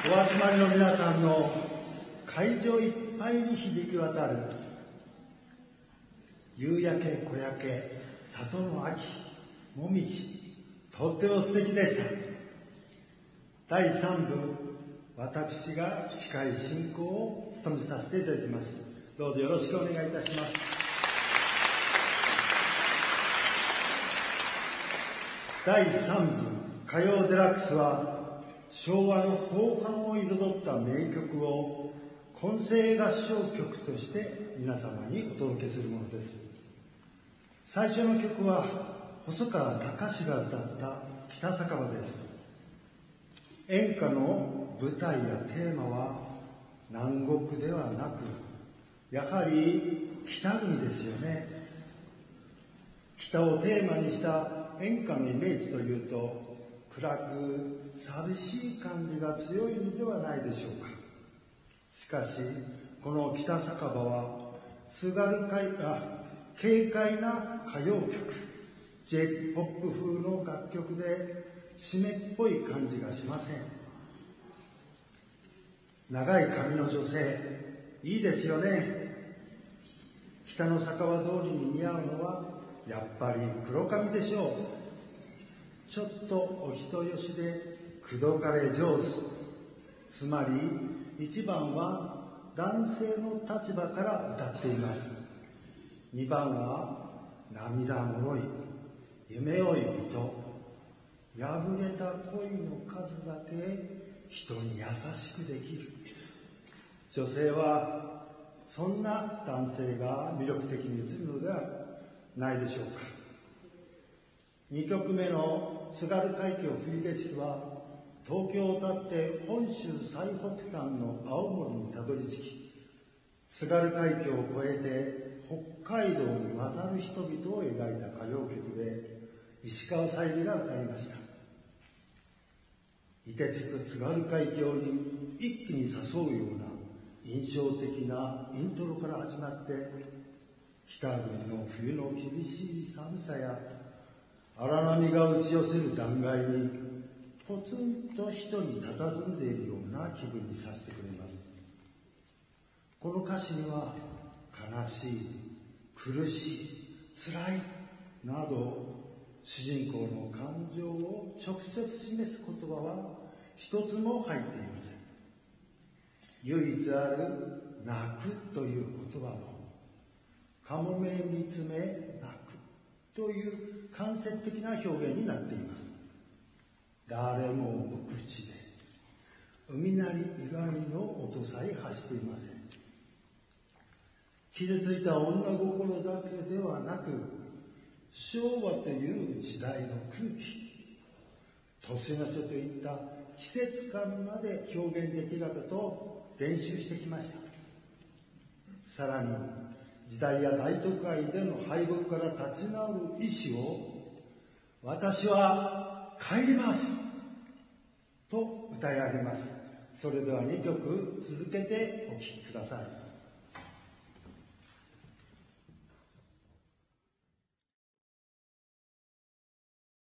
お集まりの皆さんの会場いっぱいに響き渡る夕焼け小焼け里の秋もみじ、とっても素敵でした。第3部、私が司会進行を務めさせていただきます。どうぞよろしくお願いいたします。第3部、歌謡デラックスは昭和の後半を彩った名曲を混声合唱曲として皆様にお届けするものです。最初の曲は細川たかしが歌った北酒場です。演歌の舞台やテーマは南国ではなく、やはり北国ですよね。北をテーマにした演歌のイメージというと、暗く寂しい感じが強いのではないでしょうか。しかしこの北酒場は軽快な歌謡曲、J-POP 風の楽曲で湿っぽい感じがしません。長い髪の女性、いいですよね。北の酒場通りに似合うのはやっぱり黒髪でしょう。ちょっとお人よしで口説かれ上手。つまり1番は男性の立場から歌っています。2番は涙もろい夢追い人。破れた恋の数だけ人に優しくできる。女性はそんな男性が魅力的に映るのではないでしょうか。2曲目の津軽海峡冬景色は、東京を立って本州最北端の青森にたどり着き、津軽海峡を越えて北海道に渡る人々を描いた歌謡曲で、石川さゆりが歌いました。凍てつく津軽海峡に一気に誘うような印象的なイントロから始まって、北国の冬の厳しい寒さや荒波が打ち寄せる断崖にポツンと一人佇んでいるような気分にさせてくれます。この歌詞には悲しい、苦しい、辛いなど主人公の感情を直接示す言葉は一つも入っていません。唯一ある泣くという言葉も、かもめ見つめ泣くという間接的な表現になっています。誰も無口で、海なり以外の音さえ発していません。傷ついた女心だけではなく、昭和という時代の空気、年の瀬といった季節感まで表現できればと練習してきました。さらに時代や大都会での敗北から立ち直る意志を、私は帰りますと歌い上げます。それでは2曲続けてお聴きください。